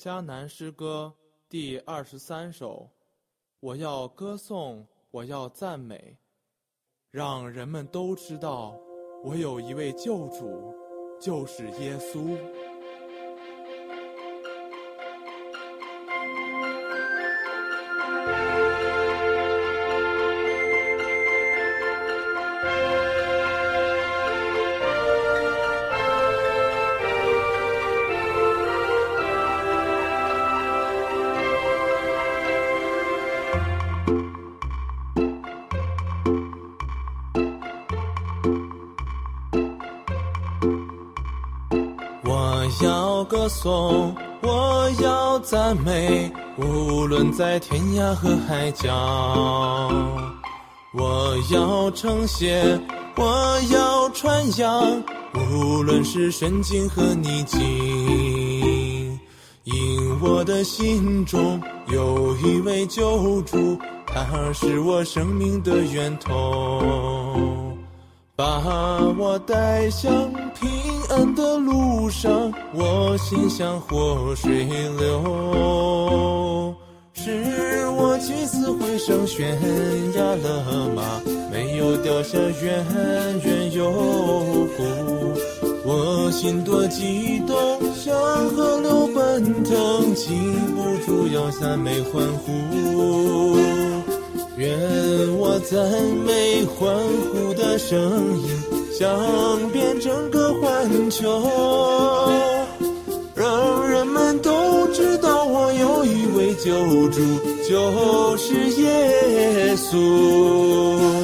迦南诗歌第23首，我要歌颂，我要赞美，让人们都知道，我有一位救主，就是耶稣。我要歌颂，我要赞美，无论在天涯和海角。我要称谢，我要传扬，无论是顺境和逆境。因我的心中有一位救主，他是我生命的源头，把我带向平安的路上，我心像活水流。使我起死回生，悬崖勒马，没有掉下，远远有福。我心多激动，像河流奔腾，禁不住要赞美欢呼。愿我赞美欢呼的声音响遍整个环球，让人们都知道我有一位救主，就是耶稣。